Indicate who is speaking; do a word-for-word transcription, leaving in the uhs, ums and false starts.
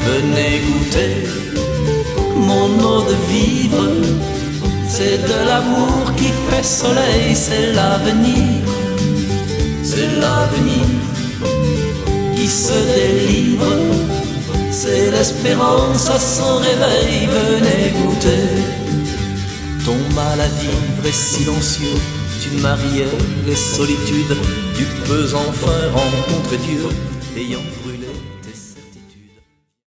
Speaker 1: venez goûter mon eau de vivre. C'est de l'amour qui fait soleil, c'est l'avenir, c'est l'avenir qui se délivre, c'est l'espérance à son réveil, venez goûter. Ton mal à vivre est silencieux, tu mariais les solitudes, tu peux enfin rencontrer Dieu ayant